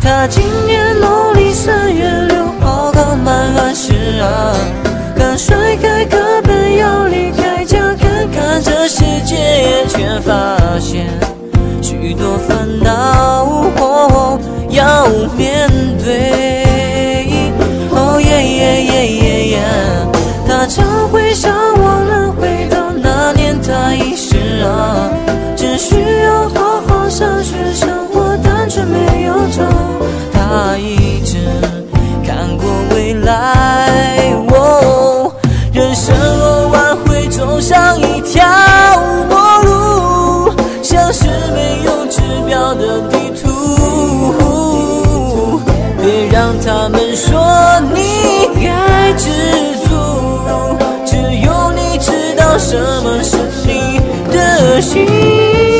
他今年农历3月6号刚满20啊，刚甩开课本要离开家，看看这世界，却发现许多烦恼要面对。哦耶耶耶耶耶，他常会向往能回到那年他意识啊，只需要好好上学，生活单纯没有愁。他一直看过未来，人生偶尔会走上一条陌路，像是没有指标的地图。别让他们说你该知足，只有你知道什么是你的幸福。